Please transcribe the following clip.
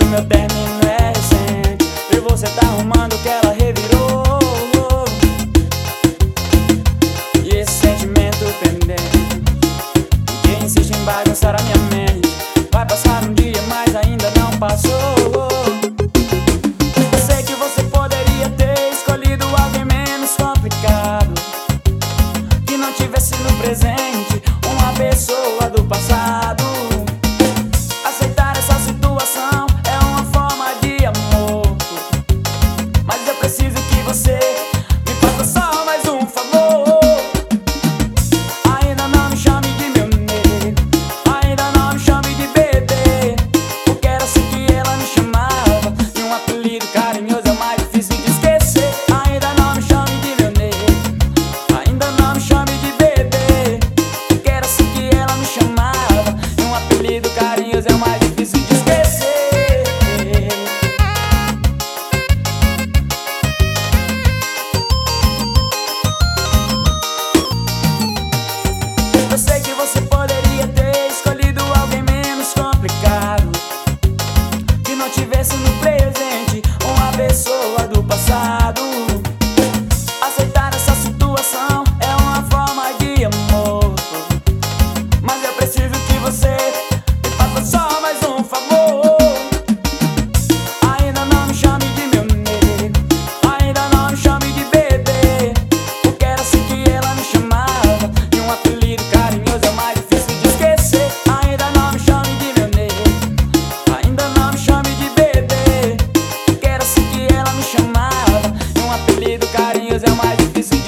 meu término é recente e você tá arrumando que ela revirou. E esse sentimento pendente que insiste em bagunçar a minha mente. Vai passar um dia, mas ainda não passou. Eu sei que você poderia ter escolhido alguém menos complicado, que não tivesse no presente uma pessoa do passado. Aceitar essa situação é uma forma de amor, mas eu preciso que você me faça só mais um favor. Ainda não me chame de meu nego, ainda não me chame de bebê, porque era assim que ela me chamava, e um apelido carinhoso é mais difícil de esquecer. Ainda não me chame de meu nego, ainda não me chame de bebê, porque era assim que ela me chamava, e um apelido carinhoso é mais difícil de esquecer. Eu sei que você poderia ter escolhido alguém menos complicado, que não tivesse no presente uma pessoa do passado. Aceitar essa situação é uma forma de amor, mas eu preciso que você me faça só mais um favor. Ainda não me chame de meu nego, ainda não me chame de bebê, porque era assim que ela me chamava, e um apelido carinhoso é mais difícil de esquecer. Ainda não me chame de meu nego, ainda não me chame de bebê, porque era assim que ela me chamava, e um apelido carinhoso é mais difícil